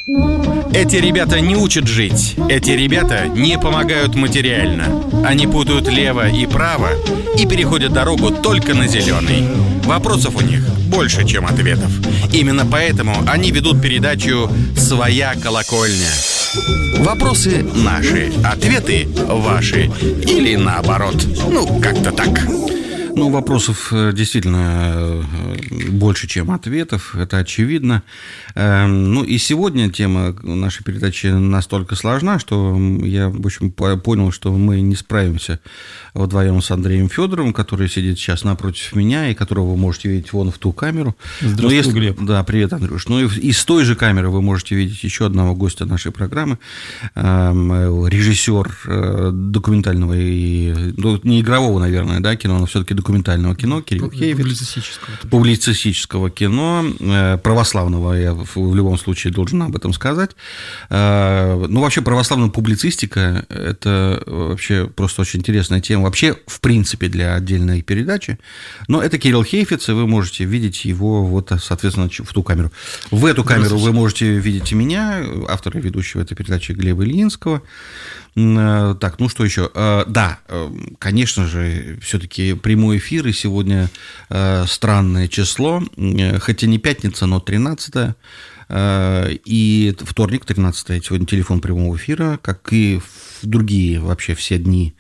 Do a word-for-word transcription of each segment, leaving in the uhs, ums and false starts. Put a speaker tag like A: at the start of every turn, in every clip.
A: Эти ребята не учат жить. Эти ребята не помогают материально. Они путают лево и право и переходят дорогу только на зеленый. Вопросов у них больше, чем ответов. Именно поэтому они ведут передачу «Своя колокольня». Вопросы наши, ответы ваши. Или наоборот. Ну, как-то так.
B: Ну, вопросов действительно больше, чем ответов, это очевидно. Ну, и сегодня тема нашей передачи настолько сложна, что я, в общем, понял, что мы не справимся вдвоем с Андреем Федоровым, который сидит сейчас напротив меня, и которого вы можете видеть вон в ту камеру.
C: Здравствуй, если... Глеб.
B: Да, привет, Андрюш. Ну, и с той же камеры вы можете видеть еще одного гостя нашей программы, режиссер документального и... Ну, не игрового, наверное, да, кино, но все-таки документального кино, Кирилл Хейвиц.
C: Публицистического.
B: Публицистического кино, православного, я в любом случае должен об этом сказать. Ну, вообще, православная публицистика – это вообще просто очень интересная тема, вообще, в принципе, для отдельной передачи. Но это Кирилл Хейвиц, и вы можете видеть его, вот, соответственно, в ту камеру. В эту камеру вы можете видеть и меня, автора и ведущего этой передачи Глеба Ильинского. Так, ну что еще? Да, конечно же, все-таки прямой эфир, и сегодня странное число, хотя не пятница, но тринадцатое, и вторник, тринадцатое, сегодня телефон прямого эфира, как и в другие вообще все дни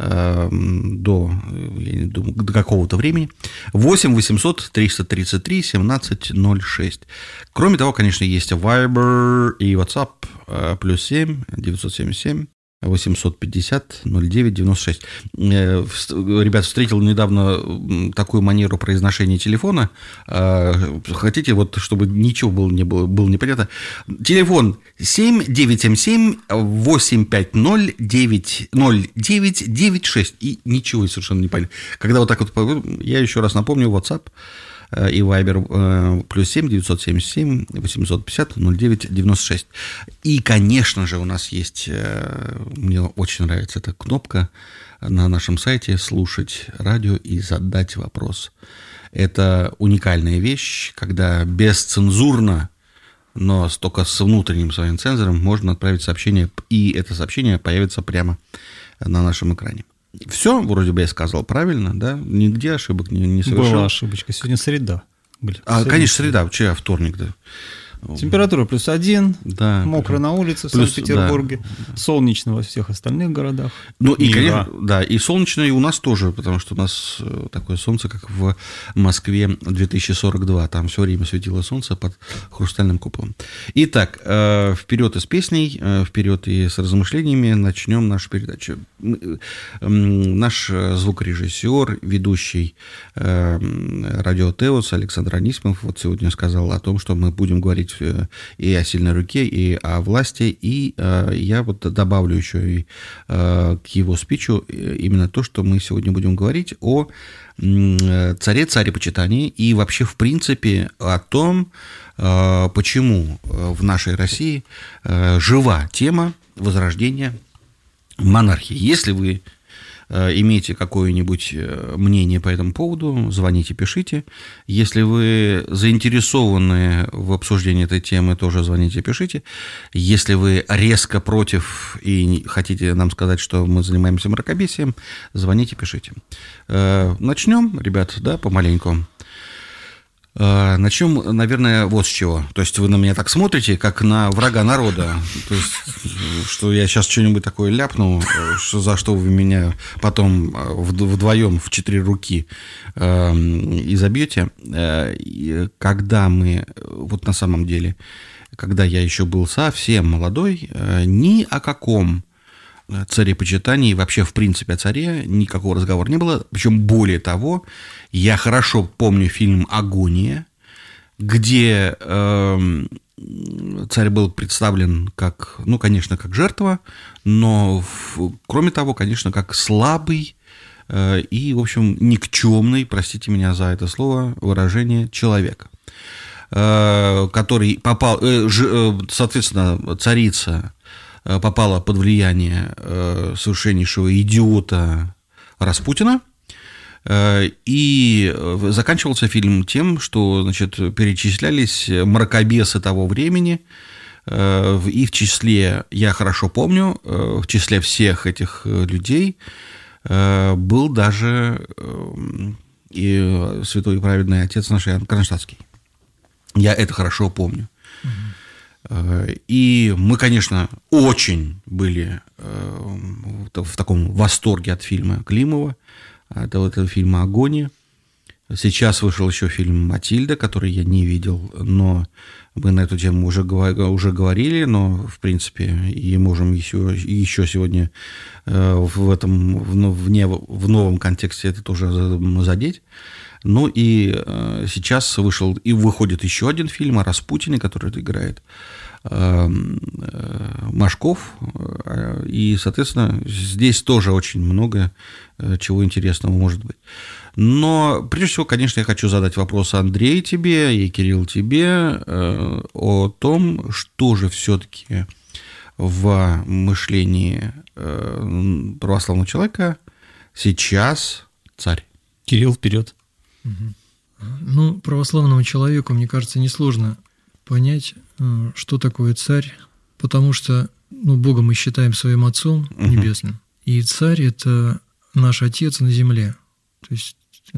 B: до, я не думаю, до какого-то времени, восемь восемьсот триста тридцать три семнадцать ноль шесть. Кроме того, конечно, есть Viber и WhatsApp, плюс семь девятьсот семьдесят семь восемьсот пятьдесят ноль девять девяносто шесть. Ребят, встретил недавно такую манеру произношения телефона. Хотите, вот, чтобы ничего было не было, было непонятно? Телефон семь девять семь семь восемь пять ноль девять ноль девять девять шесть. И ничего совершенно не понятно. Когда вот так вот, я еще раз напомню, WhatsApp и Viber плюс семь девятьсот семьдесят семь восемьсот пятьдесят ноль девять девяносто шесть. И, конечно же, у нас есть, мне очень нравится эта кнопка на нашем сайте «Слушать радио и задать вопрос». Это уникальная вещь, когда бесцензурно, но только с внутренним своим цензором можно отправить сообщение, и это сообщение появится прямо на нашем экране. Все, вроде бы я сказал правильно, да? Нигде ошибок не, не совершил.
C: Была ошибочка. Сегодня среда.
B: Блин, а, сегодня конечно, среда. Вчера вторник, да.
C: Температура плюс один,
B: да,
C: мокро на улице в плюс, Санкт-Петербурге, да. Солнечно во всех остальных городах.
B: Ну и, конечно, да, и солнечно и у нас тоже, потому что у нас такое солнце, как в Москве две тысячи сорок два, там все время светило солнце под хрустальным куполом. Итак, вперед и с песней, вперед и с размышлениями начнем нашу передачу. Наш звукорежиссер, ведущий радио ТЭОС Александр Анисимов вот сегодня сказал о том, что мы будем говорить и о сильной руке, и о власти, и э, я вот добавлю еще и э, к его спичу именно то, что мы сегодня будем говорить о э, царе, царепочитании и вообще, в принципе, о том, э, почему в нашей России э, жива тема возрождения монархии. Если вы имеете какое-нибудь мнение по этому поводу, звоните, пишите. Если вы заинтересованы в обсуждении этой темы, тоже звоните, пишите. Если вы резко против и хотите нам сказать, что мы занимаемся мракобесием, звоните, пишите. Начнем, ребят, да, помаленьку. Начнем, наверное, вот с чего. То есть вы на меня так смотрите, как на врага народа. То есть, что я сейчас что-нибудь такое ляпну, что, за что вы меня потом вдвоем в четыре руки э, изобьете. Когда мы, вот на самом деле, когда я еще был совсем молодой, ни о каком царепочитании, вообще, в принципе, о царе никакого разговора не было. Причем, более того, я хорошо помню фильм «Агония», где э, царь был представлен как, ну, конечно, как жертва, но, в, кроме того, конечно, как слабый э, и, в общем, никчемный, простите меня за это слово, выражение, человек, э, который попал, э, ж, соответственно, царица попала под влияние совершеннейшего идиота Распутина, и заканчивался фильм тем, что, значит, перечислялись мракобесы того времени, И в числе, я хорошо помню, в числе всех этих людей был даже и святой и праведный отец наш Иоанн Кронштадтский. Я это хорошо помню. И мы, конечно, очень были в таком восторге от фильма Климова, от этого фильма «Агония». Сейчас вышел еще фильм «Матильда», который я не видел, но мы на эту тему уже, уже говорили, но, в принципе, и можем еще, еще сегодня в этом, в, не, в новом контексте это тоже задеть. Ну и сейчас вышел и выходит еще один фильм о Распутине, который играет Машков, и, соответственно, здесь тоже очень много чего интересного может быть. Но, прежде всего, конечно, я хочу задать вопрос Андрей тебе и Кирилл тебе о том, что же все-таки в мышлении православного человека сейчас царь.
C: Кирилл, вперед.
D: Ну, православному человеку, мне кажется, несложно понять, что такое царь, потому что, ну, Бога мы считаем своим Отцом Небесным, uh-huh. и царь – это наш Отец на земле, то есть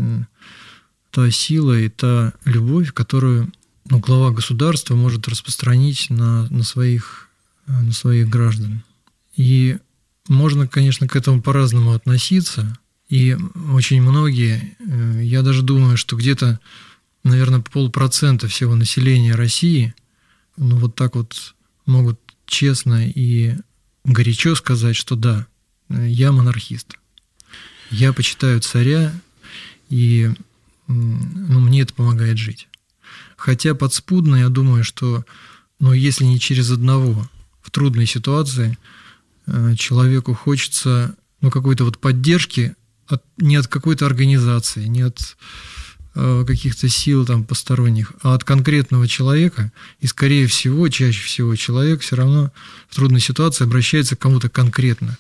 D: та сила и та любовь, которую, ну, глава государства может распространить на, на, своих, на своих граждан. И можно, конечно, к этому по-разному относиться, и очень многие, я даже думаю, что где-то, наверное, полпроцента всего населения России, ну, вот так вот могут честно и горячо сказать, что да, я монархист. Я почитаю царя, и, ну, мне это помогает жить. Хотя подспудно я думаю, что, ну, если не через одного в трудной ситуации, человеку хочется, ну, какой-то вот поддержки от, не от какой-то организации, не от э, каких-то сил там посторонних, а от конкретного человека. И, скорее всего, чаще всего человек все равно в трудной ситуации обращается к кому-то конкретно.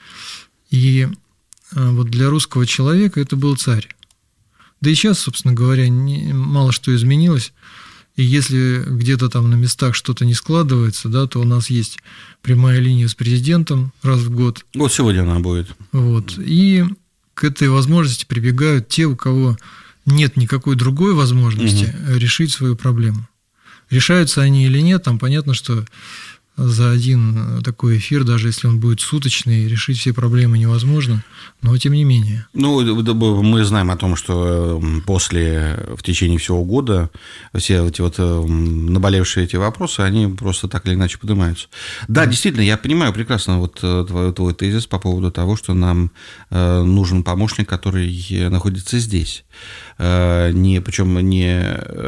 D: И э, вот для русского человека это был царь. Да и сейчас, собственно говоря, не, мало что изменилось. И если где-то там на местах что-то не складывается, да, то у нас есть прямая линия с президентом раз в год.
B: Вот сегодня она будет.
D: Вот. И к этой возможности прибегают те, у кого нет никакой другой возможности угу. решить свою проблему. Решаются они или нет, там понятно, что за один такой эфир, даже если он будет суточный, решить все проблемы невозможно, но тем не менее.
B: Ну, мы знаем о том, что после, в течение всего года все эти вот наболевшие эти вопросы, они просто так или иначе поднимаются. Да, действительно, я понимаю прекрасно вот твой, твой тезис по поводу того, что нам нужен помощник, который находится здесь. Не, причем не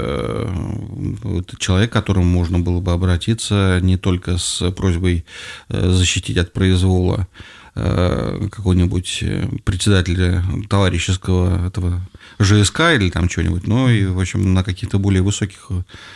B: человек, к которому можно было бы обратиться не только с просьбой защитить от произвола какого-нибудь председателя товарищеского этого ЖСК или там чего-нибудь, но и, в общем, на каких-то более высоких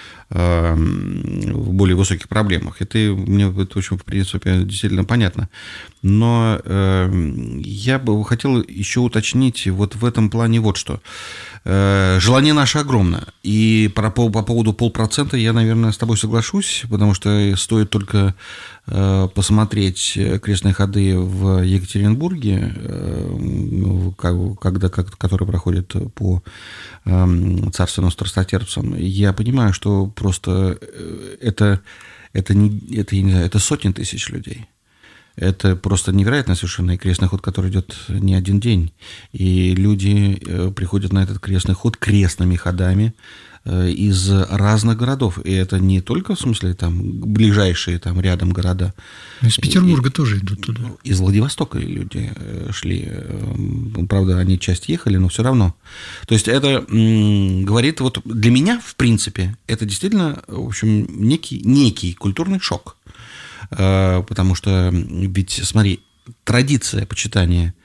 B: в более высоких проблемах. Это мне это, в общем, в принципе, действительно понятно. Но э, я бы хотел еще уточнить вот в этом плане вот что. Э, желание наше огромно. И по, по, по поводу полпроцента я, наверное, с тобой соглашусь, потому что стоит только э, посмотреть крестные ходы в Екатеринбурге, э, когда, как, которые проходят по э, царственным страстотерпцам. Я понимаю, что просто это, это, не, это, я не знаю, это сотни тысяч людей. Это просто невероятно совершенно. И крестный ход, который идет не один день. И люди приходят на этот крестный ход крестными ходами из разных городов. И это не только, в смысле, там, ближайшие там, рядом города.
D: Из Петербурга и, тоже идут туда.
B: Из Владивостока люди шли. Правда, они часть ехали, но все равно. То есть это м, говорит, вот для меня, в принципе, это действительно, в общем, некий, некий культурный шок. Потому что, ведь, смотри, традиция почитания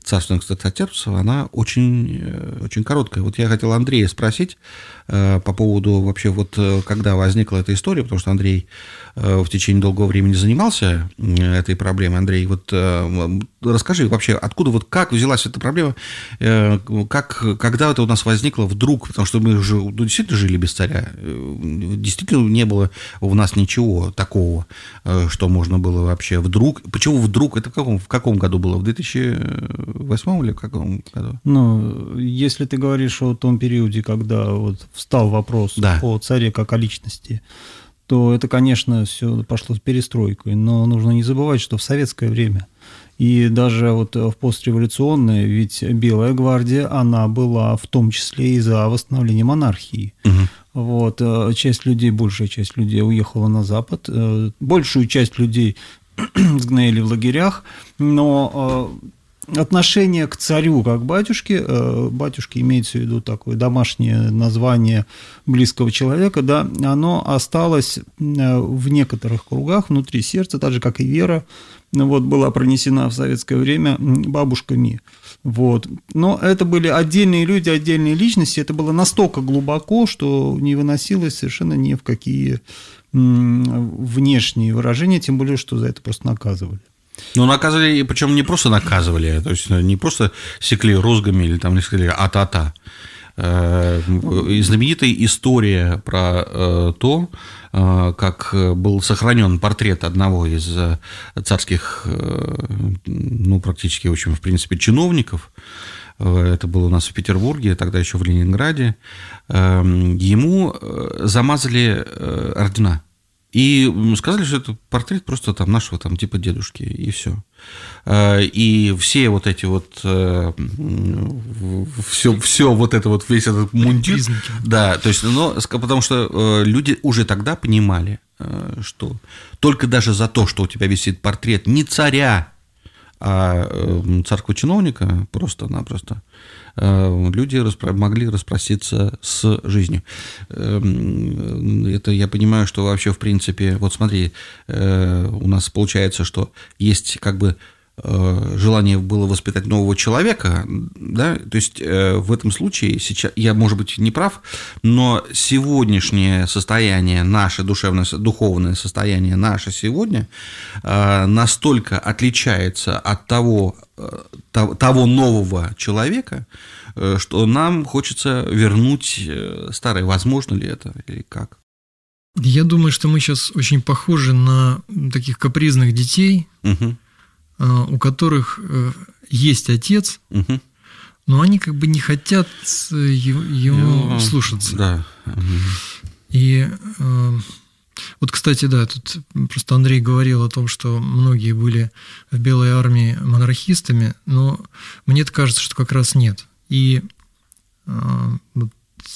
B: царственных святоотцев, она очень, очень короткая. Вот я хотел Андрея спросить по поводу вообще, вот когда возникла эта история, потому что Андрей в течение долгого времени занимался этой проблемой. Андрей, вот расскажи вообще, откуда, вот как взялась эта проблема, как, когда это у нас возникло вдруг, потому что мы уже ну, действительно жили без царя, действительно не было у нас ничего такого, что можно было вообще вдруг, почему вдруг, это в каком, в каком году было, в две тысячи восьмом или в каком году?
C: Ну, если ты говоришь о том периоде, когда вот встал вопрос да. о царе как о личности, то это, конечно, все пошло с перестройкой, но нужно не забывать, что в советское время и даже вот в постреволюционное, ведь Белая гвардия, она была в том числе и за восстановление монархии. Угу. Вот, часть людей, большая часть людей уехала на Запад, большую часть людей сгноили в лагерях, но отношение к царю как батюшке, батюшке имеется в виду такое домашнее название близкого человека, да, оно осталось в некоторых кругах внутри сердца, так же, как и вера, вот, была пронесена в советское время бабушками. Вот. Но это были отдельные люди, отдельные личности, это было настолько глубоко, что не выносилось совершенно ни в какие внешние выражения, тем более, что за это просто наказывали.
B: Ну, наказывали, причем не просто наказывали, то есть не просто секли розгами или там не сказали а-та-та. Знаменитая история про то, как был сохранен портрет одного из царских, ну, практически, в общем, в принципе, чиновников. Это было у нас в Петербурге, тогда еще в Ленинграде. Ему замазали ордена. И сказали, что это портрет просто там нашего там типа дедушки, и все. И все вот эти вот, все, все вот это вот, весь этот мундир. Признаки. Да, то есть, но, потому что люди уже тогда понимали, что только даже за то, что у тебя висит портрет не царя, а царского чиновника, просто-напросто, люди могли распроститься с жизнью. Это я понимаю, что вообще, в принципе, вот смотри, у нас получается, что есть как бы желание было воспитать нового человека, да, то есть в этом случае сейчас, я, может быть, не прав, но сегодняшнее состояние, наше душевное, духовное состояние наше сегодня настолько отличается от того, того нового человека, что нам хочется вернуть старое. Возможно ли это или как?
D: Я думаю, что мы сейчас очень похожи на таких капризных детей, угу. у которых есть отец, угу. но они как бы не хотят ему Я... слушаться.
B: Да.
D: И вот, кстати, да, тут просто Андрей говорил о том, что многие были в Белой армии монархистами, но мне кажется, что как раз нет. И вот,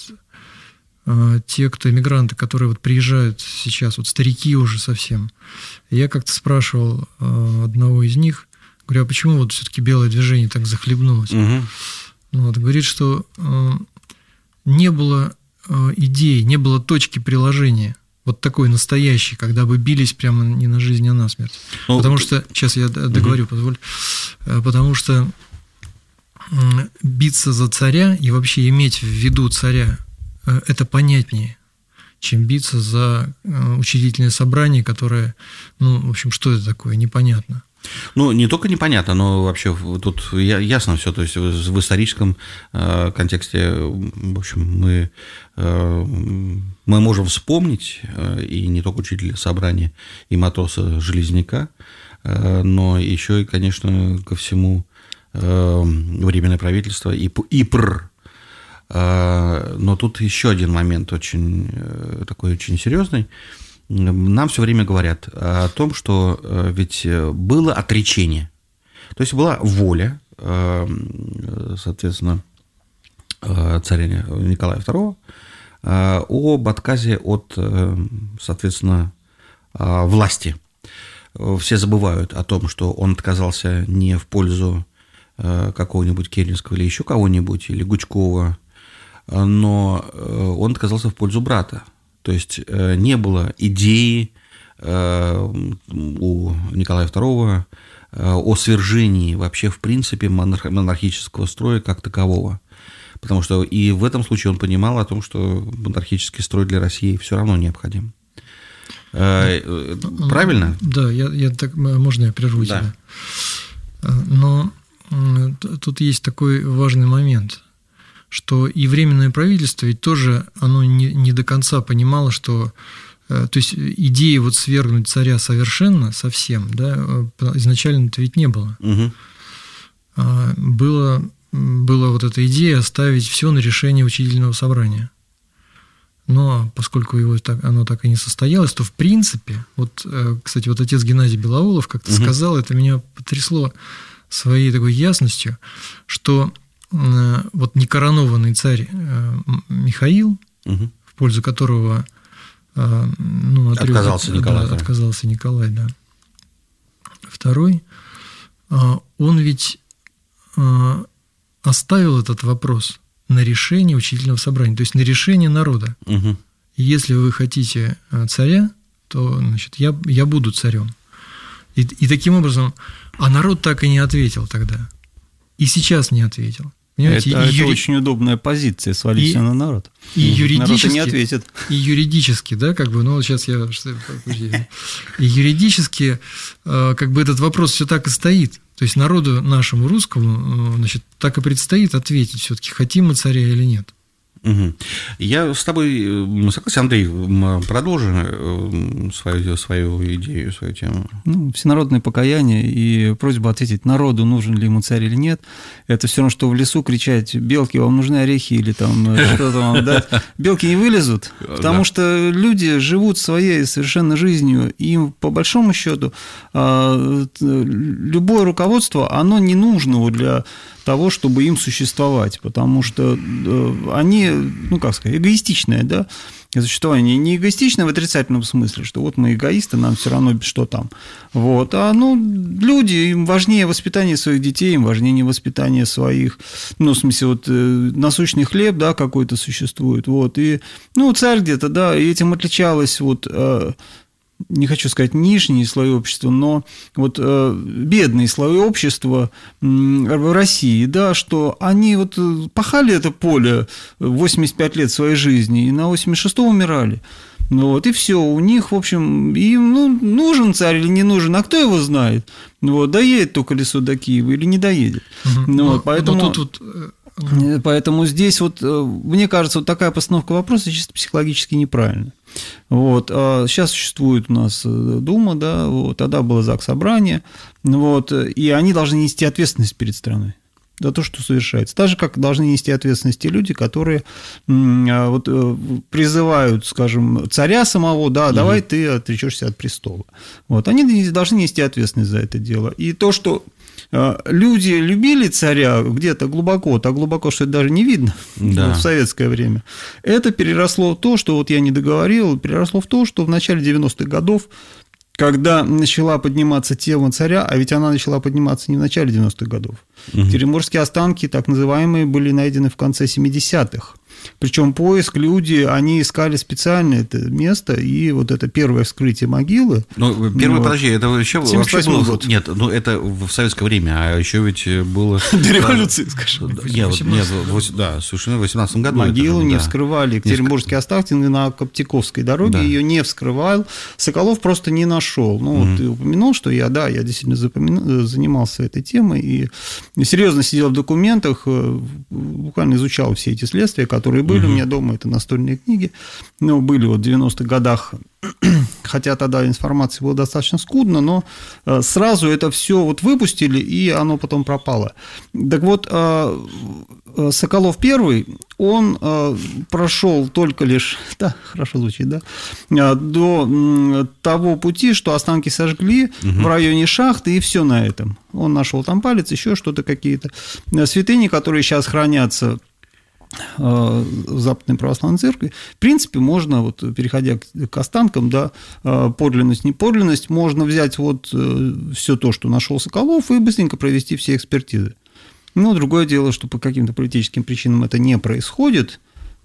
D: те, кто эмигранты, которые вот приезжают сейчас, вот старики уже совсем, я как-то спрашивал одного из них, говорю, а почему вот все-таки белое движение так захлебнулось? Угу. Вот, говорит, что не было идей, не было точки приложения, вот такой настоящей, когда бы бились прямо не на жизнь, а на смерть. Ну, потому что, сейчас я договорю, угу. позволь, потому что биться за царя и вообще иметь в виду царя, это понятнее, чем биться за учредительное собрание, которое, ну, в общем, что это такое, непонятно.
B: Ну, не только непонятно, но вообще тут ясно все, то есть в историческом контексте, в общем, мы, мы можем вспомнить и не только учредительное собрание, и матроса Железняка, но еще и, конечно, ко всему Временное правительство и ИПР. Но тут еще один момент очень такой очень серьезный. Нам все время говорят о том, что ведь было отречение, то есть была воля, соответственно, царя Николая второго об отказе от, соответственно, власти. Все забывают о том, что он отказался не в пользу какого-нибудь Керенского или еще кого-нибудь, или Гучкова, но он отказался в пользу брата. То есть не было идеи у Николая второго о свержении вообще, в принципе, монархического строя как такового. Потому что и в этом случае он понимал о том, что монархический строй для России все равно необходим. Правильно?
D: Да, я, я так, можно я прерву
B: да.
D: тебя? Но тут есть такой важный момент, что и Временное правительство ведь тоже оно не, не до конца понимало, что то есть идеи вот свергнуть царя совершенно, совсем, да, изначально-то ведь не было. Угу. Было, была вот эта идея оставить все на решение учредительного собрания. Но поскольку его так, оно так и не состоялось, то в принципе, вот, кстати, вот отец Геннадий Белоулов как-то угу. сказал, это меня потрясло своей такой ясностью, что вот некоронованный царь Михаил, угу. в пользу которого ну, отрек,
B: отказался Николай,
D: да, отказался Николай, да, второй, он ведь оставил этот вопрос на решение учредительного собрания, то есть на решение народа. Угу. И если вы хотите царя, то значит, я, я буду царем. И, и таким образом, а народ так и не ответил тогда. И сейчас не ответил.
C: Понимаете? Это, это юри... очень удобная позиция, свалить на народ.
D: И юридически,
C: народ не ответит.
D: И юридически, да, как бы, ну, сейчас я... И юридически, как бы, этот вопрос все так и стоит. То есть народу нашему русскому, значит, так и предстоит ответить все-таки, хотим мы царя или нет.
B: Угу. Я с тобой согласен, Андрей, продолжи свою, свою идею, свою тему.
C: Ну, всенародное покаяние и просьба ответить народу, нужен ли ему царь или нет. Это все равно, что в лесу кричать: белки, вам нужны орехи или там что-то вам дать. Белки не вылезут, потому что люди живут своей совершенно жизнью, и им, по большому счету, любое руководство, оно не нужно для того, чтобы им существовать, потому что они, ну, как сказать, эгоистичное, да, существование, не эгоистичное в отрицательном смысле, что вот мы эгоисты, нам все равно что там, вот, а, ну, люди, им важнее воспитание своих детей, им важнее не воспитание своих, ну, в смысле, вот, насущный хлеб, да, какой-то существует, вот, и, ну, царь где-то, да, и этим отличалось, вот, не хочу сказать нижние слои общества, но вот э, бедные слои общества э, в России, да, что они вот пахали это поле восемьдесят пять лет своей жизни и на восемьдесят шестом умирали. Ну, вот, и все, у них, в общем, им, ну, нужен царь или не нужен, а кто его знает? Вот, доедет то колесо до Киева или не доедет. Угу. Ну, но, вот, поэтому... но тут, тут... Поэтому здесь вот, мне кажется, вот такая постановка вопроса чисто психологически неправильная. Вот. Сейчас существует у нас Дума, да, вот, тогда было Заксобрание, вот, и они должны нести ответственность перед страной за то, что совершается. Так же, как должны нести ответственность те люди, которые вот, призывают, скажем, царя самого, да, давай угу. ты отречешься от престола. Вот. Они должны нести ответственность за это дело. И то, что люди любили царя где-то глубоко, так глубоко, что это даже не видно да. вот в советское время, это переросло в то, что вот я не договорил, переросло в то, что в начале девяностых годов, когда начала подниматься тема царя, а ведь она начала подниматься не в начале девяностых годов, угу. Теремурские останки, так называемые, были найдены в конце семидесятых. Причем поиск, люди, они искали специально это место, и вот это первое вскрытие могилы.
B: Ну, первое,
C: ну,
B: подожди, это еще вообще было... Год. Нет, ну это в советское время, а еще ведь было...
C: До революции, скажем.
B: Нет, нет, да, совершенно в восемнадцатом году.
C: Могилу не вскрывали. Екатеринбургские останки на Коптяковской дороге ее не вскрывал. Соколов просто не нашел. Ну, вот ты упомянул, что я, да, я действительно занимался этой темой и серьезно сидел в документах, буквально изучал все эти следствия, которые которые были угу. у меня дома, это настольные книги, ну, были вот в девяностых годах, хотя тогда информации было достаточно скудно, но сразу это все вот выпустили, и оно потом пропало. Так вот, Соколов первый, он прошел только лишь, да, хорошо звучит, да, до того пути, что останки сожгли угу. в районе шахты, и все на этом. Он нашел там палец, еще что-то какие-то. Святыни, которые сейчас хранятся в Западной Православной Церкви, в принципе, можно, вот, переходя к останкам, да, подлинность, неподлинность, можно взять вот все то, что нашел Соколов, и быстренько провести все экспертизы. Но другое дело, что по каким-то политическим причинам это не происходит,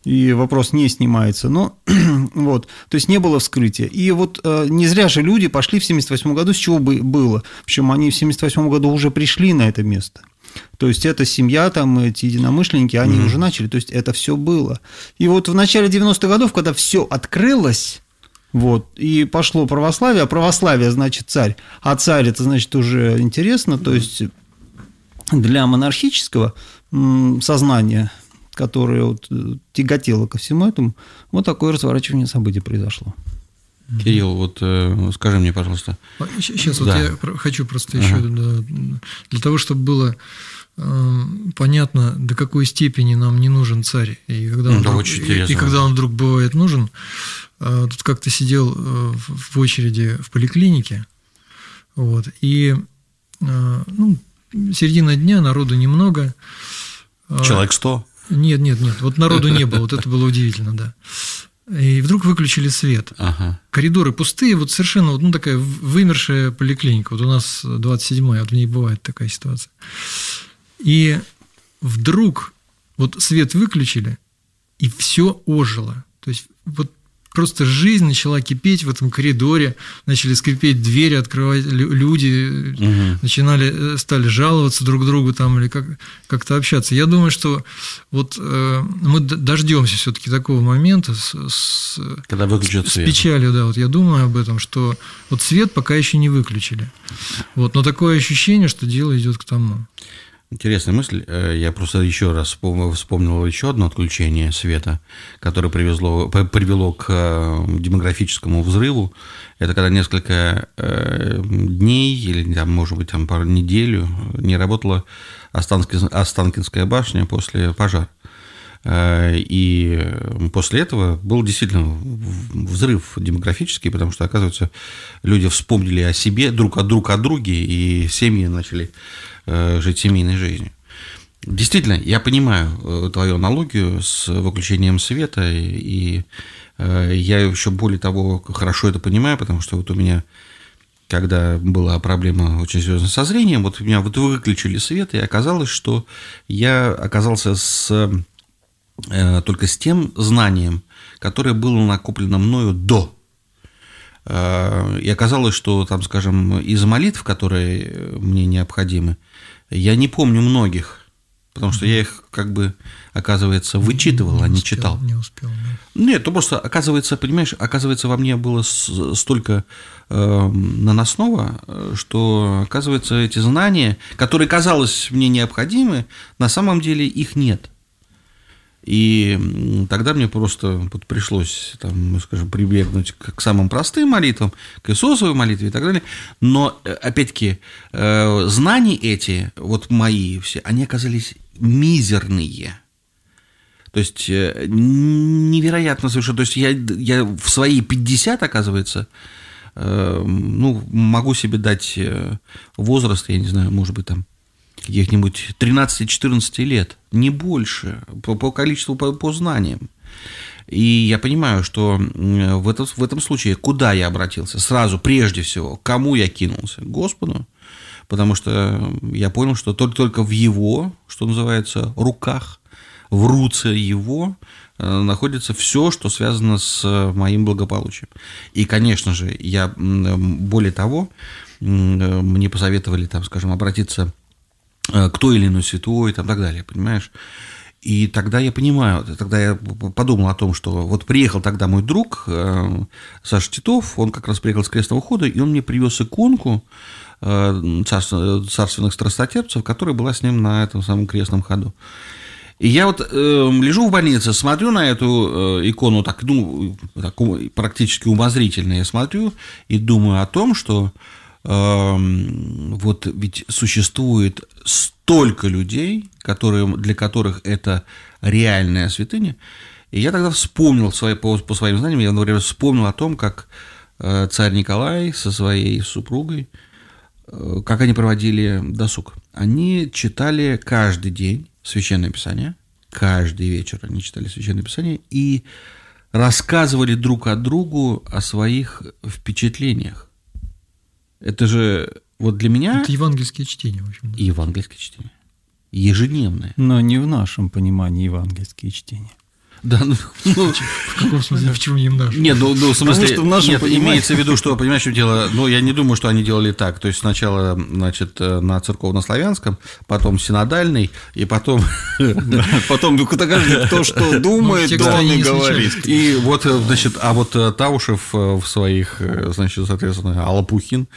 C: и вопрос не снимается. Но вот, то есть не было вскрытия. И вот э, не зря же люди пошли в семьдесят восьмом году, с чего бы было. Причем они в семьдесят восьмом году уже пришли на это место. То есть эта семья, там, эти единомышленники, они mm-hmm. уже начали, то есть это все было. И вот в начале девяностых годов, когда все открылось, вот, и пошло православие, а православие значит царь, а царь это значит уже интересно, то есть для монархического сознания, которое вот тяготело ко всему этому, вот такое разворачивание событий произошло.
B: Кирилл, вот э, скажи мне, пожалуйста.
D: Сейчас да. вот я хочу просто еще ага. да, для того, чтобы было э, понятно, до какой степени нам не нужен царь, и когда он,
B: да,
D: вдруг, и, и когда он вдруг бывает нужен. Э, тут как-то сидел э, в очереди в поликлинике, вот, и э, ну, середина дня, народу немного.
B: Человек сто?
D: Нет, нет, нет, вот народу не было, вот это было удивительно, да. И вдруг выключили свет. Ага. Коридоры пустые, вот совершенно вот, ну, такая вымершая поликлиника. Вот у нас двадцать седьмая, вот в ней бывает такая ситуация. И вдруг вот свет выключили, и все ожило. То есть вот просто жизнь начала кипеть в этом коридоре, начали скрипеть двери, открывать люди, угу. начинали, стали жаловаться друг другу там или как, как-то общаться. Я думаю, что вот э, мы дождемся все-таки такого момента с, с,
B: когда выключат
D: с,
B: свет.
D: С печалью, да, вот я думаю об этом, что вот свет пока еще не выключили. Вот, но такое ощущение, что дело идет к тому.
B: Интересная мысль. Я просто еще раз вспомнил еще одно отключение света, которое привезло, привело к демографическому взрыву. Это когда несколько дней, или, там, может быть, там, пару недель не работала Останкинская башня после пожара. И после этого был действительно взрыв демографический, потому что, оказывается, люди вспомнили о себе, друг о друг о друге, и семьи начали жить семейной жизнью. Действительно, я понимаю твою аналогию с выключением света, и я еще более того хорошо это понимаю, потому что вот у меня, когда была проблема очень серьезная со зрением, вот у меня вот выключили свет, и оказалось, что я оказался с, только с тем знанием, которое было накоплено мною до. И оказалось, что, там, скажем, из молитв, которые мне необходимы, я не помню многих, потому что я их, как бы, оказывается, вычитывал, а не успел, читал.
D: Не успел, да.
B: Нет, то просто, оказывается, понимаешь, оказывается, во мне было столько э, наносного, что, оказывается, эти знания, которые, казалось, мне необходимы, на самом деле их нет. И тогда мне просто вот пришлось, там, скажем, прибегнуть к самым простым молитвам, к Иисусовой молитве и так далее. Но, опять-таки, знания эти, вот мои все, они оказались мизерные. То есть, невероятно совершенно. То есть, я, я в свои пятьдесят, оказывается, ну, могу себе дать возраст, я не знаю, может быть, там, каких-нибудь тринадцати-четырнадцати лет, не больше, по, по количеству, по, по знаниям. И я понимаю, что в, этот, в этом случае куда я обратился? Сразу, прежде всего, к кому я кинулся? К Господу, потому что я понял, что только, только в Его, что называется, руках, в руце Его находится все, что связано с моим благополучием. И, конечно же, я, более того, мне посоветовали, там, скажем, обратиться к той или иной святой и так далее, понимаешь? И тогда я понимаю, тогда я подумал о том, что вот приехал тогда мой друг Саша Титов, он как раз приехал с крестного хода, и он мне привез иконку царственных страстотерпцев, которая была с ним на этом самом крестном ходу. И я вот э, лежу в больнице, смотрю на эту э, икону так, ну, так, практически умозрительно я смотрю и думаю о том, что вот ведь существует столько людей, которые, для которых это реальная святыня, и я тогда вспомнил свои, по, по своим знаниям, я, например, вспомнил о том, как царь Николай со своей супругой, как они проводили досуг. Они читали каждый день Священное Писание, каждый вечер они читали Священное Писание и рассказывали друг о другу о своих впечатлениях. Это же вот для меня...
D: Это евангельские чтения, в общем. Да.
B: Евангельские чтения. Ежедневные.
C: Но не в нашем понимании евангельские чтения.
B: Да, ну, ну,
D: в каком смысле, в чем им наш?
B: Нет, ну, ну в смысле,
C: что в нашем
B: нет,
C: понимании...
B: имеется в виду, что, понимаешь, что дело, ну, я не думаю, что они делали так, то есть сначала, значит, на церковно-славянском, потом синодальный, и потом...
C: Потом каждый, кто что думает, то он и говорит.
B: И вот, значит, а вот Таушев в своих, значит, соответственно, Алопухин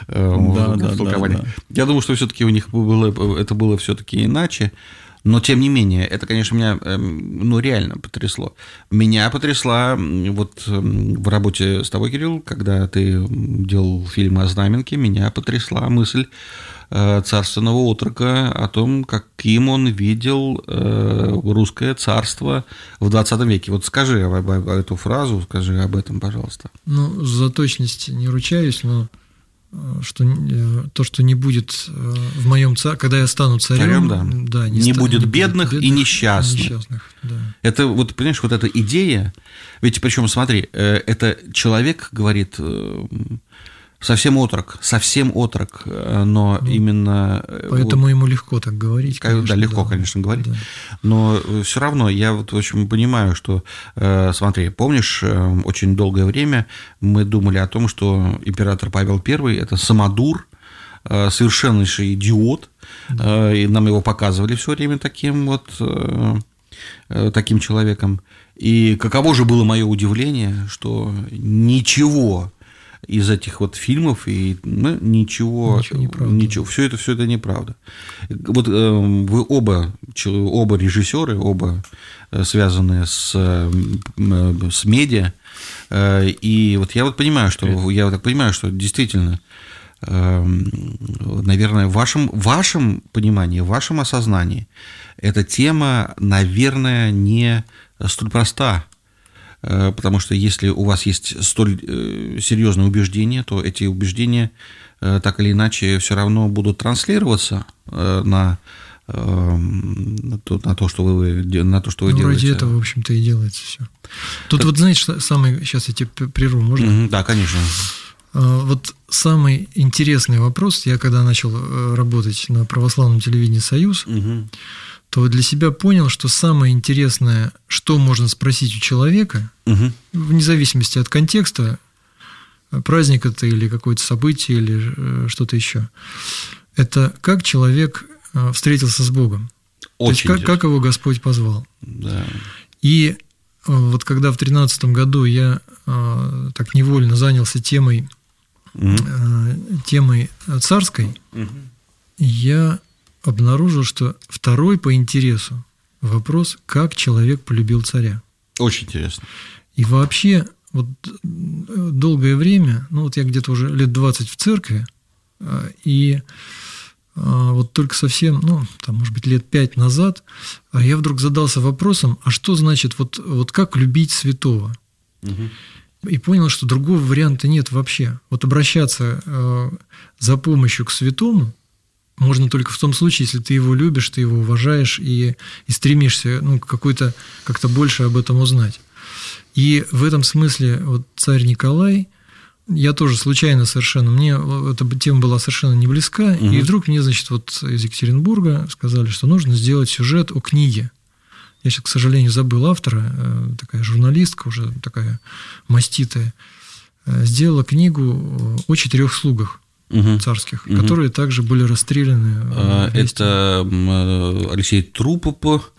B: в толковании. Я думаю, что все-таки у них было, это было все-таки иначе. Но, тем не менее, это, конечно, меня, ну, реально потрясло. Меня потрясла вот в работе с тобой, Кирилл, когда ты делал фильм о Знаменке, меня потрясла мысль царственного отрока о том, каким он видел русское царство в двадцатом веке. Вот скажи об, об, эту фразу, скажи об этом, пожалуйста.
D: Ну, за точность не ручаюсь, но что то, что не будет в моем царстве, когда я стану царем,
B: царем да.
D: Да,
B: не, не ста... будет бедных, бедных и несчастных.
D: несчастных да.
B: Это вот, понимаешь, вот эта идея, ведь причем смотри, это человек говорит совсем отрок, совсем отрок, но ну, именно...
D: Поэтому вот, ему легко так говорить.
B: Конечно, да, легко, да, конечно, говорить, да. Но все равно я вот, в общем, понимаю, что, смотри, помнишь, очень долгое время мы думали о том, что император Павел Первый – это самодур, совершеннейший идиот, да. И нам его показывали все время таким вот, таким человеком. И каково же было мое удивление, что ничего... из этих вот фильмов и ну, ничего, ничего, ничего, все это, все это неправда. Вот э, вы оба, оба режиссеры, оба связаны с, с медиа, э, и вот я вот понимаю, что я так понимаю, что действительно, э, наверное, в вашем, в вашем понимании, в вашем осознании эта тема, наверное, не столь проста. Потому что если у вас есть столь серьезные убеждения, то эти убеждения так или иначе все равно будут транслироваться на, на то, что вы, на то, что вы
D: ну,
B: делаете.
D: Ради этого, в общем-то, и делается все. Тут так... вот, знаешь, самый... Сейчас я тебе прерву, можно?
B: Да, конечно.
D: Вот самый интересный вопрос, я когда начал работать на православном телевидении «Союз», угу. то для себя понял, что самое интересное, что можно спросить у человека, угу. вне зависимости от контекста, праздник это или какое-то событие, или что-то еще, это как человек встретился с Богом.
B: Очень
D: То есть, как, как его Господь позвал.
B: Да.
D: И вот когда в тринадцатом году я так невольно занялся темой, угу. темой царской, угу. я... обнаружил, что второй по интересу вопрос, как человек полюбил царя.
B: Очень интересно.
D: И вообще, вот долгое время, ну вот я где-то уже лет двадцать в церкви, и вот только совсем, ну, там, может быть, лет пять назад, я вдруг задался вопросом, а что значит, вот, вот как любить святого? Угу. И понял, что другого варианта нет вообще. Вот обращаться за помощью к святому можно только в том случае, если ты его любишь, ты его уважаешь и, и стремишься ну, какой-то, как-то больше об этом узнать. И в этом смысле вот царь Николай, я тоже случайно совершенно, мне эта тема была совершенно не близка, угу. и вдруг мне, значит, вот из Екатеринбурга сказали, что нужно сделать сюжет о книге. Я сейчас, к сожалению, забыл автора, такая журналистка уже такая маститая, сделала книгу о четырех слугах. Угу. царских, угу. которые также были расстреляны.
B: Это Алексей Трупов,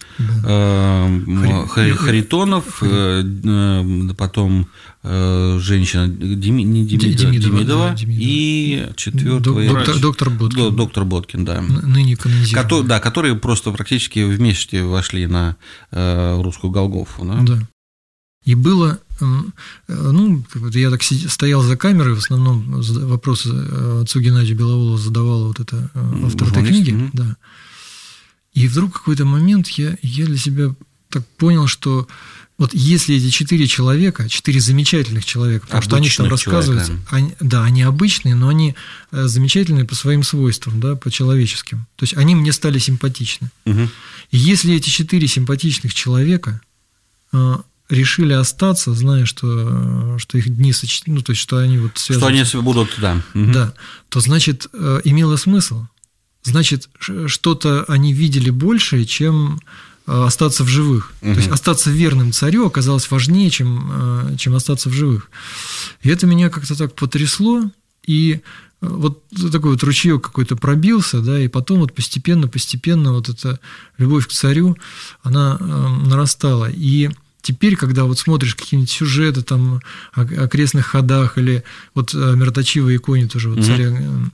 B: да. Хари... Харитонов, Хари... потом женщина Деми... не Демидова, Демидова, Демидова, да, Демидова и четвертый
D: доктор, доктор Боткин.
B: Доктор Боткин, да.
D: Ныне канонизированный.
B: Кото... Да, которые просто практически вместе вошли на русскую Голгофу. Да?
D: Да. И было, ну, я так стоял за камерой, в основном вопросы отцу Геннадию Беловолову задавал вот это автор этой книги, mm-hmm. да. И вдруг в какой-то момент я, я для себя так понял, что вот если эти четыре человека, четыре замечательных человека, потому что они там рассказывают, они, да, они обычные, но они замечательные по своим свойствам, да, по человеческим. То есть они мне стали симпатичны. Mm-hmm. И если эти четыре симпатичных человека решили остаться, зная, что, что их дни сочетаются, ну, то есть, что они вот связаны.
B: Что они будут, да.
D: Да, то, значит, имело смысл. Значит, что-то они видели большее, чем остаться в живых. Угу. То есть остаться верным царю оказалось важнее, чем, чем остаться в живых. И это меня как-то так потрясло, и вот такой вот ручеек какой-то пробился, да, и потом вот постепенно-постепенно вот эта любовь к царю, она нарастала. И теперь, когда вот смотришь какие-нибудь сюжеты там о окрестных ходах или вот о мироточивой иконе тоже вот царя,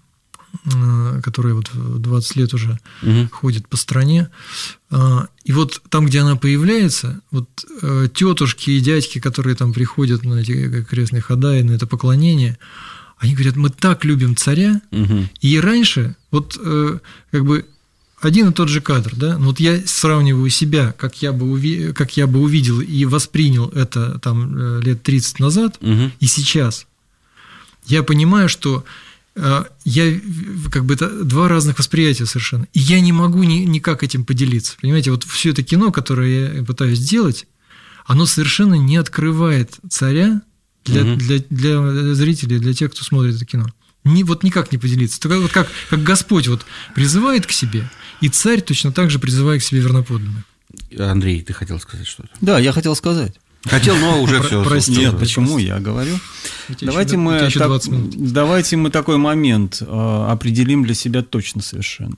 D: угу. которая вот двадцать лет уже угу. ходит по стране, и вот там, где она появляется, вот тетушки и дядьки, которые там приходят на эти окрестные хода и на это поклонение, они говорят, мы так любим царя, угу. и раньше вот как бы один и тот же кадр, да, но вот я сравниваю себя, как я бы, уви... как я бы увидел и воспринял это там лет тридцать назад, угу. и сейчас. Я понимаю, что э, я как бы это два разных восприятия совершенно, и я не могу ни, никак этим поделиться. Понимаете, вот все это кино, которое я пытаюсь сделать, оно совершенно не открывает царя для, угу. для, для зрителей, для тех, кто смотрит это кино. Ни, вот никак не поделиться. Только вот как, как Господь вот призывает к себе, и царь точно так же призывает к себе верноподданных.
B: Андрей, ты хотел сказать что-то?
C: Да, я хотел сказать.
B: Хотел, но уже все.
C: Прости, нет, почему я говорю? Давайте мы, так, давайте мы такой момент э, определим для себя точно совершенно.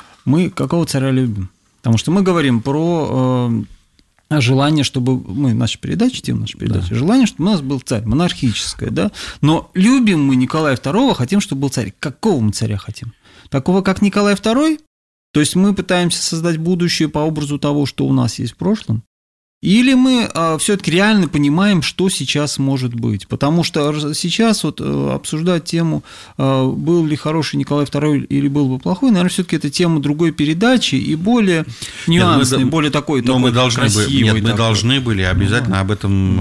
C: Мы какого царя любим? Потому что мы говорим про... Э, желание, чтобы мы, наша передача, тема нашей передачи, да. желание, чтобы у нас был царь, монархическое, да, но любим мы Николая второго, хотим, чтобы был царь. Какого мы царя хотим? Такого, как Николай второй? То есть мы пытаемся создать будущее по образу того, что у нас есть в прошлом? Или мы а, все-таки реально понимаем, что сейчас может быть? Потому что сейчас вот обсуждать тему, а, был ли хороший Николай второй или был бы плохой, наверное, все-таки это тема другой передачи и более нюансной, мы, более такой,
B: но
C: такой
B: мы должны
C: красивой.
B: Бы, нет, мы
C: такой.
B: должны были обязательно ну, об этом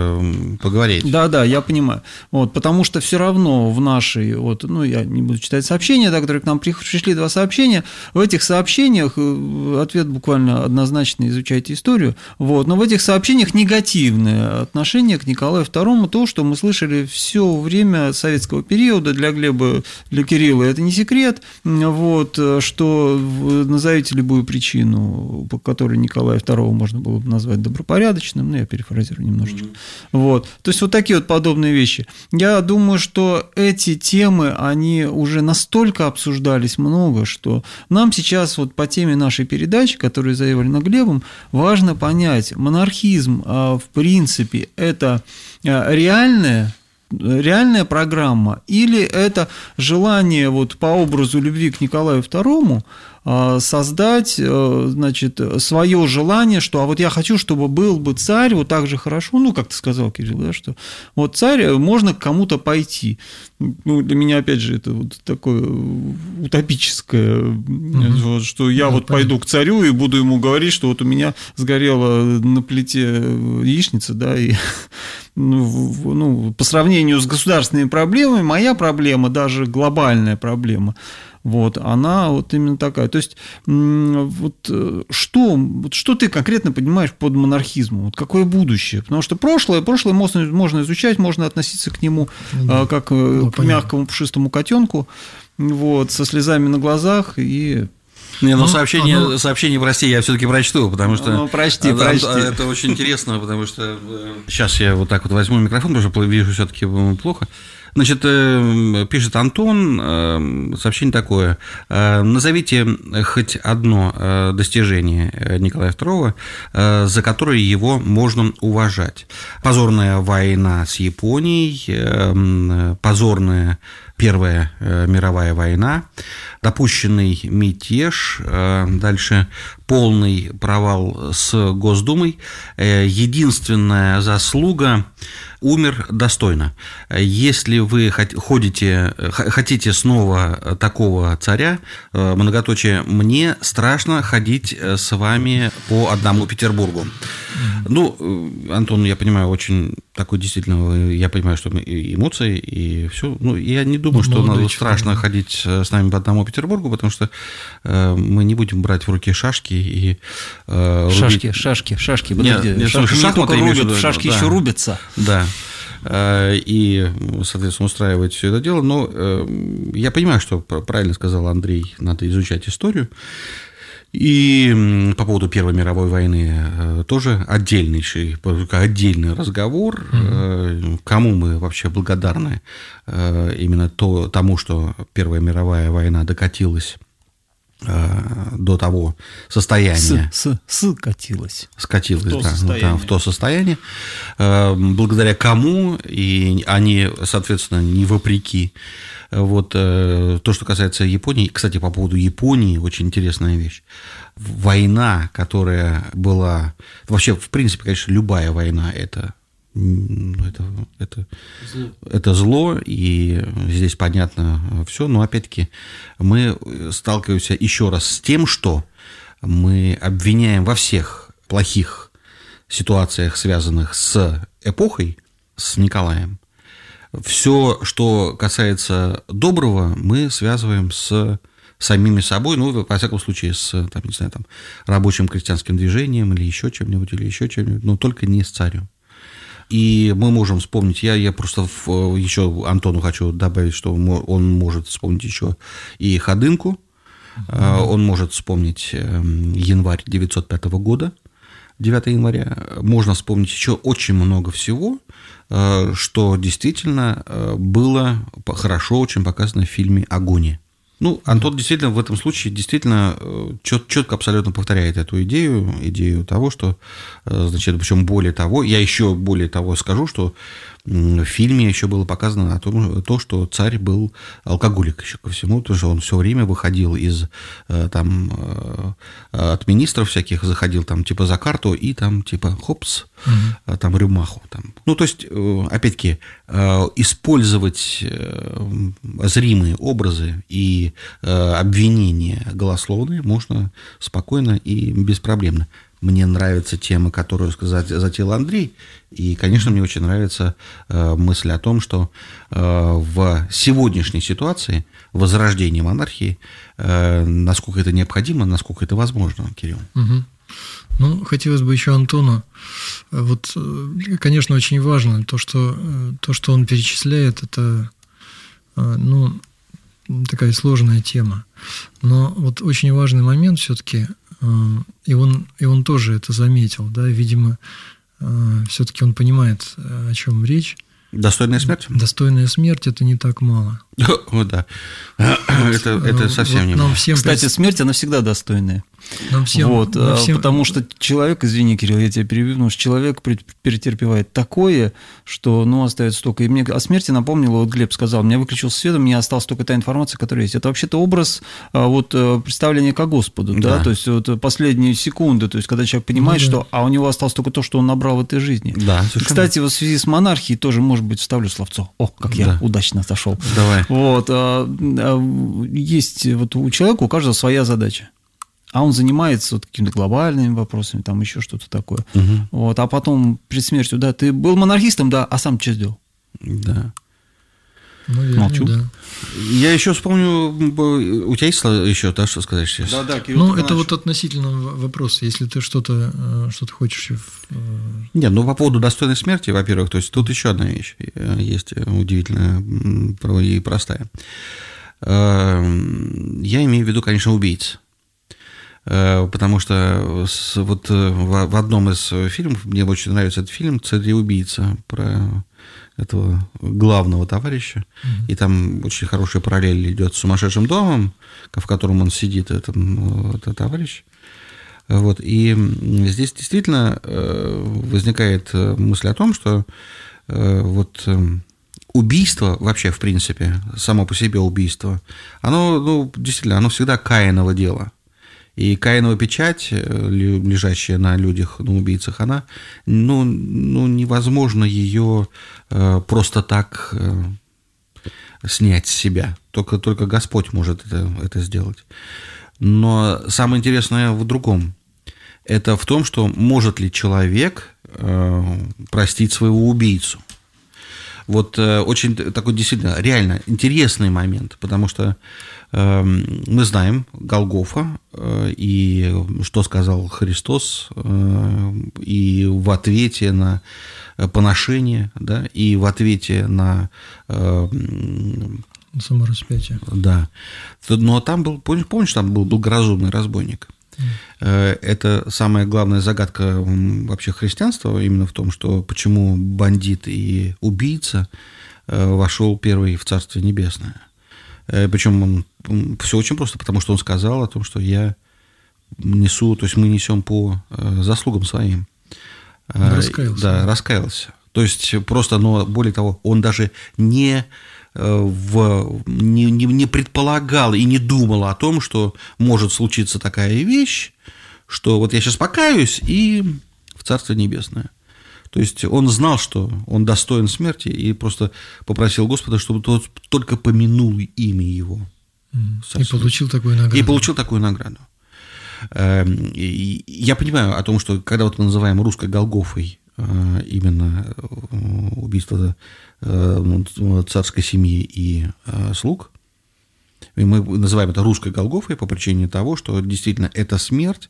B: э, поговорить.
C: Да, да, я понимаю. Вот, потому что все равно в нашей, вот, ну, я не буду читать сообщения, да, которые к нам пришли, два сообщения, в этих сообщениях ответ буквально однозначно: изучайте историю, вот. Но в этих сообщениях негативное отношение к Николаю второму, то, что мы слышали все время советского периода. Для Глеба, для Кирилла это не секрет, вот, что назовите любую причину, по которой Николая второго можно было бы назвать добропорядочным, ну, я перефразирую немножечко, mm-hmm. вот, то есть вот такие вот подобные вещи. Я думаю, что эти темы, они уже настолько обсуждались много, что нам сейчас вот по теме нашей передачи, которую заявлена Глебом, важно понять, монархизм, в принципе, это реальная, реальная программа или это желание вот по образу любви к Николаю второму создать, значит, свое желание, что а вот я хочу, чтобы был бы царь вот так же хорошо, ну, как ты сказал, Кирилл, да, что вот царь, можно к кому-то пойти. Ну, для меня, опять же, это вот такое утопическое, mm-hmm. вот, что я ну, вот понятно. Пойду к царю и буду ему говорить, что вот у меня сгорела на плите яичница, да, и ну, ну, по сравнению с государственными проблемами, моя проблема, даже глобальная проблема, вот, она вот именно такая. То есть, вот что, вот что ты конкретно понимаешь под монархизмом? Вот какое будущее? Потому что прошлое, прошлое можно, можно изучать, можно относиться к нему mm-hmm. как ну, к понятно. Мягкому пушистому котенку, вот, со слезами на глазах и...
B: Не, ну, сообщение, оно... сообщение в России я все-таки прочту, потому что...
C: Ну, прочти, это, прочти.
B: Это очень интересно, потому что... Сейчас я вот так вот возьму микрофон, потому что вижу все-таки плохо. Значит, пишет Антон, сообщение такое. Назовите хоть одно достижение Николая второго, за которое его можно уважать. Позорная война с Японией, позорная Первая мировая война, допущенный мятеж, дальше полный провал с Госдумой, единственная заслуга – умер достойно. Если вы ходите, хотите снова такого царя, многоточие, мне страшно ходить с вами по одному Петербургу. Ну, Антон, я понимаю, очень такой действительно, я понимаю, что эмоции и все. Ну, я не думаю, что нам страшно ходить с нами по одному Петербургу, потому что мы не будем брать в руки шашки и
C: шашки, рубить... шашки, шашки, нет, нет, шашки, шашки не только рубят, шашки да, еще рубятся.
B: Да. И, соответственно, устраивать все это дело. Но я понимаю, что правильно сказал Андрей, надо изучать историю. И по поводу Первой мировой войны тоже отдельнейший, отдельный разговор. Mm-hmm. Кому мы вообще благодарны именно то, тому, что Первая мировая война докатилась до того состояния.
C: С, с, скатилась.
B: Скатилась, в да, ну, там, в то состояние. Благодаря кому, и они, соответственно, не вопреки. Вот то, что касается Японии. Кстати, по поводу Японии, очень интересная вещь. Война, которая была... Вообще, в принципе, конечно, любая война – это... Это, это, зло. это зло, и здесь понятно все, но опять-таки мы сталкиваемся еще раз с тем, что мы обвиняем во всех плохих ситуациях, связанных с эпохой, с Николаем. Все, что касается доброго, мы связываем с самими собой, ну, во всяком случае, с, там, не знаю, там, рабочим крестьянским движением или еще чем-нибудь, или еще чем-нибудь, но только не с царем. И мы можем вспомнить, я, я просто в, еще Антону хочу добавить, что он может вспомнить еще и Ходынку, mm-hmm. он может вспомнить январь девятьсот пятого года, девятого января, можно вспомнить еще очень много всего, что действительно было хорошо очень показано в фильме «Огонь». Ну, Антон действительно в этом случае действительно четко абсолютно повторяет эту идею, идею того, что, значит, причем более того, я еще более того скажу, что в фильме еще было показано о том, то, что царь был алкоголик еще ко всему, потому что он все время выходил из там от министров всяких, заходил там типа за карту и там типа хопс, угу. там рюмаху там. Ну, то есть, опять-таки, использовать зримые образы и обвинения голословные можно спокойно и беспроблемно. Мне нравится тема, которую затеял Андрей, и, конечно, мне очень нравится мысль о том, что в сегодняшней ситуации возрождение монархии, насколько это необходимо, насколько это возможно, Кирилл.
D: Угу. Ну, хотелось бы еще Антону, вот, конечно, очень важно то, что, то, что он перечисляет, это, ну, такая сложная тема, но вот очень важный момент все-таки. И он, и он тоже это заметил, да, видимо, все-таки он понимает, о чем речь.
B: Достойная смерть?
D: Достойная смерть – это не так мало.
B: О, да. Это, это совсем вот не мало.
C: Кстати, пред... смерть, она всегда достойная.
D: Нам всем,
C: вот,
D: нам всем...
C: Потому что человек, извини, Кирилл, я тебя перебью, потому что человек перетерпевает такое, что, ну, остается столько. И мне о смерти напомнило, вот Глеб сказал, у меня выключился свет, у меня осталась только та информация, которая есть. Это вообще-то образ вот, представления ко Господу, да, да? То есть вот, последние секунды, то есть когда человек понимает, ну, да. что, а у него осталось только то, что он набрал в этой жизни.
B: Да,
C: кстати, вот в связи с монархией тоже, может быть, вставлю словцо. О, как я да. удачно зашел.
B: Давай.
C: Вот, есть вот у человека, у каждого своя задача. А он занимается вот какими-то глобальными вопросами, там еще что-то такое. Угу. Вот, а потом перед смертью, да, ты был монархистом, да, а сам что сделал?
B: Да.
D: Наверное, молчу. Да.
B: Я еще вспомню, у тебя есть еще, да, что сказать сейчас?
C: Да, да, Кирилл.
D: Ну, это начал. Вот относительно вопроса, если ты что-то, что-то хочешь.
B: Нет, ну по поводу достойной смерти, во-первых, то есть тут еще одна вещь есть удивительная и простая. Я имею в виду, конечно, убийц. Потому что вот в одном из фильмов, мне очень нравится этот фильм «Цареубийца», про этого главного товарища, mm-hmm. и там очень хорошая параллель идет с «Сумасшедшим домом», в котором он сидит, этот, этот товарищ. Вот. И здесь действительно возникает мысль о том, что вот убийство вообще, в принципе, само по себе убийство, оно, ну, действительно, оно всегда Каиново дело. И Каинова печать, лежащая на людях, на убийцах, она, ну, ну невозможно ее просто так снять с себя. Только, только Господь может это, это сделать. Но самое интересное в другом. Это в том, что может ли человек простить своего убийцу. Вот очень такой действительно реально интересный момент, потому что мы знаем Голгофа и что сказал Христос и в ответе на поношение, да, и в ответе на
D: самораспятие.
B: Да. Но там был, помнишь, там был благоразумный разбойник. Это самая главная загадка вообще христианства, именно в том, что почему бандит и убийца вошел первый в Царство Небесное. Причем он, все очень просто, потому что он сказал о том, что я несу, то есть мы несем по заслугам своим.
D: Раскаялся.
B: Да, раскаялся. То есть просто, но более того, он даже не... В, не, не, не предполагал и не думал о том, что может случиться такая вещь, что вот я сейчас покаюсь и в Царство Небесное. То есть он знал, что он достоин смерти, и просто попросил Господа, чтобы тот только помянул имя его.
D: И получил такую награду.
B: И получил такую награду. Я понимаю о том, что когда вот мы называем русской Голгофой именно убийство царской семьи и слуг, и мы называем это русской Голгофой по причине того, что действительно эта смерть,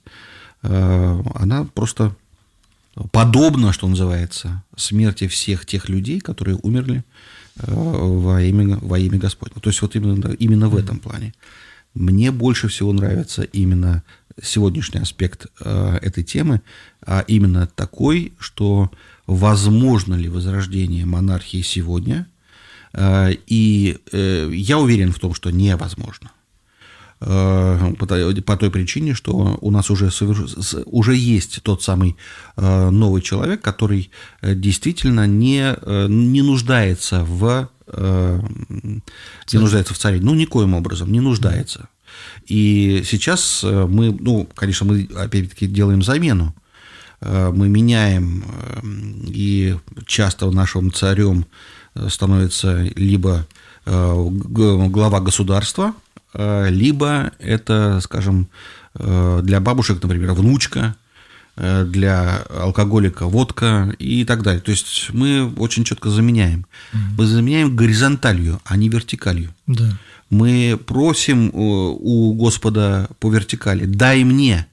B: она просто подобна, что называется, смерти всех тех людей, которые умерли во имя, во имя Господне. То есть вот именно, именно в этом плане. Мне больше всего нравится именно сегодняшний аспект э, этой темы, а именно такой, что возможно ли возрождение монархии сегодня, э, и э, я уверен в том, что невозможно. Э, по, по той причине, что у нас уже, соверш... уже есть тот самый э, новый человек, который действительно не, э, не нуждается в... не нуждается в царе, ну, никоим образом не нуждается. И сейчас мы, ну, конечно, мы опять-таки делаем замену, мы меняем, и часто нашим царем становится либо глава государства, либо это, скажем, для бабушек, например, внучка, для алкоголика водка и так далее. То есть мы очень четко заменяем. Мы заменяем горизонталью, а не вертикалью.
D: Да.
B: Мы просим у Господа по вертикали: дай мне,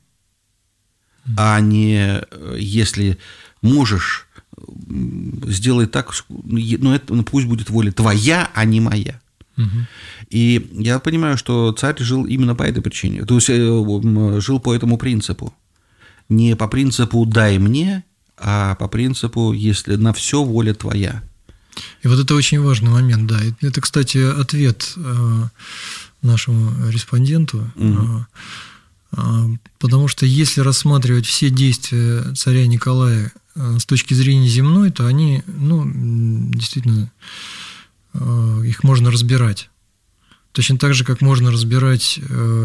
B: а не если можешь, сделай так, но это, ну, пусть будет воля твоя, а не моя. Угу. И я понимаю, что царь жил именно по этой причине, то есть жил по этому принципу. Не по принципу «дай мне», а по принципу «если на все воля твоя».
D: И вот это очень важный момент, да. Это, кстати, ответ нашему респонденту, угу. Потому что если рассматривать все действия царя Николая с точки зрения земной, то они, ну, действительно, их можно разбирать. Точно так же, как можно разбирать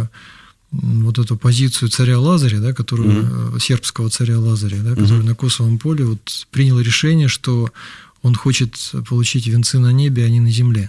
D: вот эту позицию царя Лазаря, да, которую, mm-hmm. сербского царя Лазаря, да, который mm-hmm. на Косовом поле вот принял решение, что он хочет получить венцы на небе, а не на земле.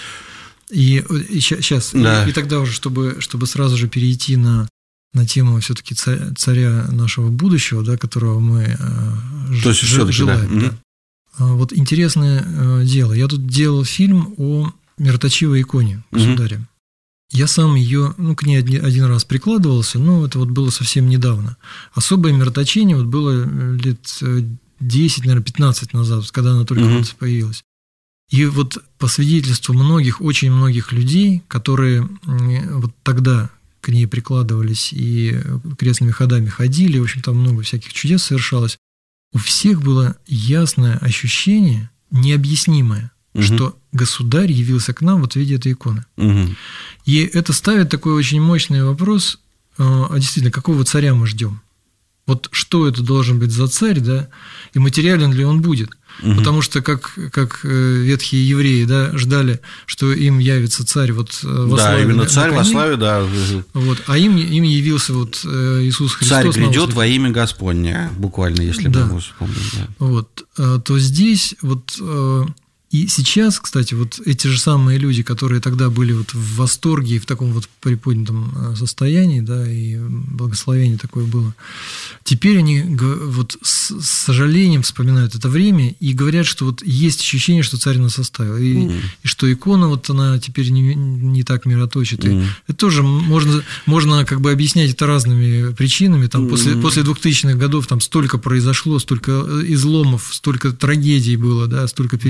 D: И, и сейчас, да. и, и тогда уже, чтобы, чтобы сразу же перейти на, на тему все-таки царя, царя нашего будущего, да, которого мы
B: То
D: ж, ж, желаем.
B: Да.
D: Да. Вот интересное дело. Я тут делал фильм о мироточивой иконе государя. Mm-hmm. Я сам ее, ну, к ней один раз прикладывался, но это вот было совсем недавно. Особое мироточение вот было лет десять, наверное, пятнадцать назад, когда она только mm-hmm. вот появилась. И вот по свидетельству многих, очень многих людей, которые вот тогда к ней прикладывались и крестными ходами ходили, в общем, там много всяких чудес совершалось, у всех было ясное ощущение, необъяснимое, угу. что государь явился к нам вот в виде этой иконы. Угу. И это ставит такой очень мощный вопрос, а действительно, какого царя мы ждем? Вот что это должен быть за царь, да, и материален ли он будет? Угу. Потому что как, как ветхие евреи, да, ждали, что им явится царь вот во
B: да,
D: славе.
B: Да, именно
D: на,
B: царь
D: на
B: во славе, да.
D: Вот, а им, им явился вот Иисус Христос.
B: Царь грядет во имя Господне, буквально, если да. мы вспомним. Да.
D: Вот, то здесь вот... И сейчас, кстати, вот эти же самые люди, которые тогда были вот в восторге и в таком вот приподнятом состоянии, да, и благословение такое было, теперь они вот с сожалением вспоминают это время и говорят, что вот есть ощущение, что царь нас оставил, и, mm. и что икона вот она теперь не, не так мироточит. Mm. И это тоже можно, можно как бы объяснять это разными причинами. Там mm. после, после двухтысячных годов там столько произошло, столько изломов, столько трагедий было, да, столько перемен в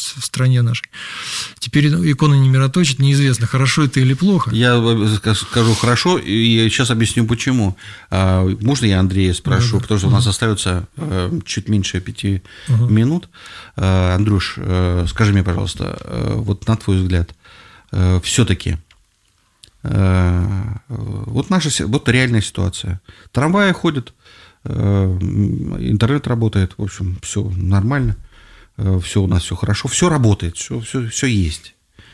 D: в стране нашей. Теперь иконы не мироточат, неизвестно, хорошо это или плохо.
B: Я скажу хорошо, и сейчас объясню, почему. Можно я Андрея спрошу, да, потому что у нас остается чуть меньше пяти угу. минут. Андрюш, скажи мне, пожалуйста, вот на твой взгляд, все-таки вот наша вот реальная ситуация. Трамваи ходят, интернет работает, в общем, все нормально, все у нас все хорошо, все работает, все, все, все есть.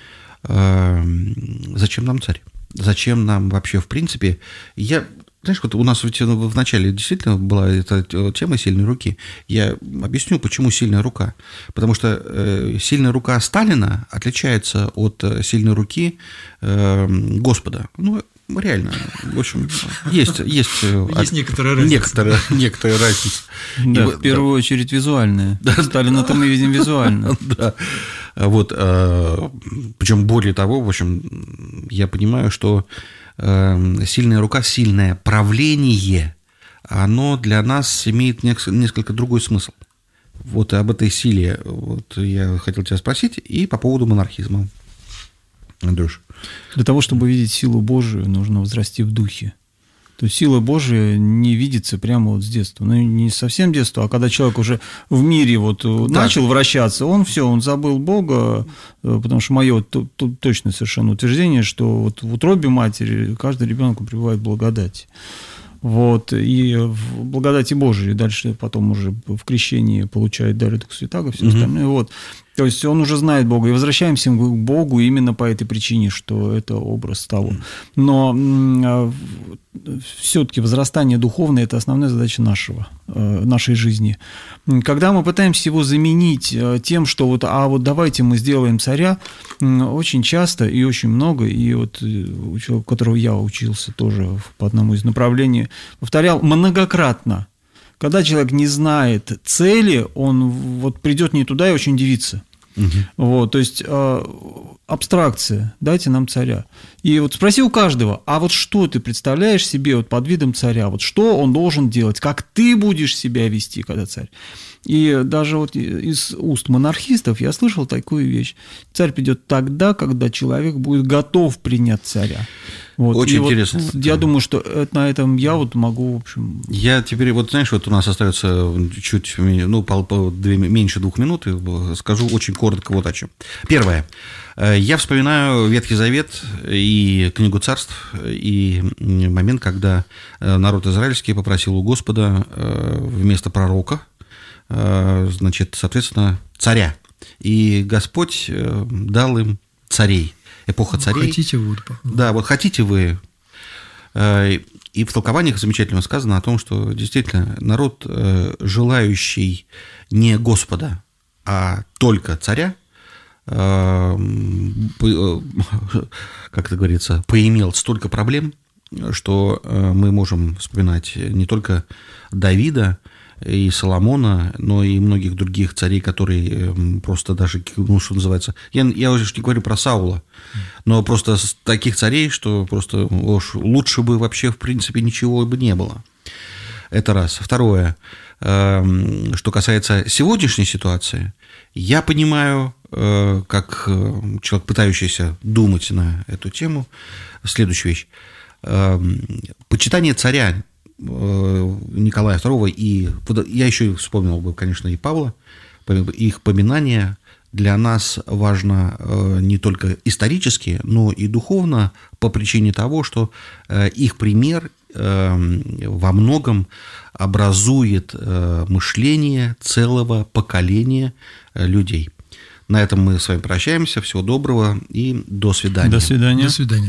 B: Зачем нам царь? Зачем нам вообще, в принципе, я... Знаешь, вот у нас в начале действительно была эта тема сильной руки. Я объясню, почему сильная рука. Потому что сильная рука Сталина отличается от сильной руки Господа. Ну, реально. В общем, есть... Есть,
D: есть некоторая разница.
B: Некоторая, некоторая разница.
C: Да, и, в первую да. очередь визуальная. Да, Сталина-то мы видим визуально.
B: Да. Вот, причем более того, в общем, я понимаю, что сильная рука, сильное правление, оно для нас имеет несколько другой смысл. Вот об этой силе вот я хотел тебя спросить, и по поводу монархизма. Андрюш.
C: Для того, чтобы видеть силу Божию, нужно возрасти в духе. То есть сила Божия не видится прямо вот с детства. Ну, не совсем детства, а когда человек уже в мире вот да. начал вращаться, он все, он забыл Бога, потому что мое точное совершенно утверждение, что вот в утробе матери каждый ребенок пребывает в благодати. Вот, и в благодати Божией дальше потом уже в крещении получает дар Духа Святаго, все mm-hmm. остальное. Вот. То есть он уже знает Бога. И возвращаемся к Богу именно по этой причине, что это образ того. Но все-таки возрастание духовное – это основная задача нашего, нашей жизни. Когда мы пытаемся его заменить тем, что вот, а вот давайте мы сделаем царя, очень часто и очень много, и вот у человека, у которого я учился тоже по одному из направлений, повторял многократно. Когда человек не знает цели, он вот придет не туда и очень удивится. Угу. Вот, то есть э, абстракция, дайте нам царя. И вот спроси у каждого, а вот что ты представляешь себе вот под видом царя, вот что он должен делать, как ты будешь себя вести, когда царь. И даже вот из уст монархистов я слышал такую вещь. Царь придет тогда, когда человек будет готов принять царя. Вот.
B: Очень
C: и
B: интересно.
C: Вот я думаю, что это, на этом я вот могу, в общем...
B: Я теперь, вот знаешь, вот у нас остается чуть, ну, по, по две, меньше двух минут, и скажу очень коротко вот о чем. Первое. Я вспоминаю Ветхий Завет и Книгу Царств, и момент, когда народ израильский попросил у Господа вместо пророка, значит, соответственно, царя. И Господь дал им царей. Эпоха царей.
D: Хотите вы.
B: Да, вот хотите вы. И в толкованиях замечательно сказано о том, что действительно народ, желающий не Господа, а только царя, как это говорится, поимел столько проблем, что мы можем вспоминать не только Давида и Соломона, но и многих других царей, которые просто даже, ну, что называется, я, я уже не говорю про Саула, но просто таких царей, что просто уж лучше бы вообще, в принципе, ничего бы не было. Это раз. Второе, что касается сегодняшней ситуации, я понимаю, как человек, пытающийся думать на эту тему, следующую вещь. Почитание царя Николая второго, и я еще вспомнил бы, конечно, и Павла, их поминание для нас важно не только исторически, но и духовно, по причине того, что их пример во многом образует мышление целого поколения людей. На этом мы с вами прощаемся. Всего доброго и до свидания.
C: До свидания.
D: До свидания.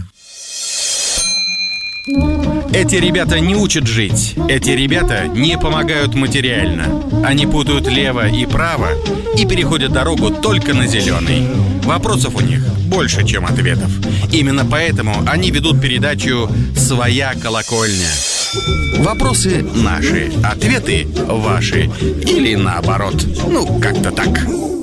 A: Эти ребята не учат жить. Эти ребята не помогают материально. Они путают лево и право и переходят дорогу только на зеленый. Вопросов у них больше, чем ответов. Именно поэтому они ведут передачу «Своя колокольня». Вопросы наши, ответы ваши. Или наоборот. Ну, как-то так.